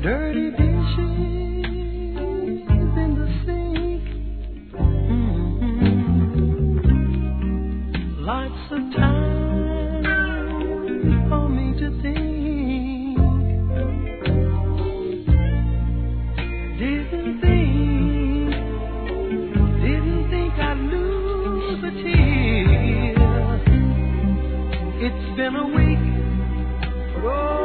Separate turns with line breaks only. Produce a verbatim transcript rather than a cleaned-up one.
Dirty dishes in the sink. Mm-hmm. Lots of time for me to think. Didn't think, didn't think I'd lose a tear. It's been a week, but oh,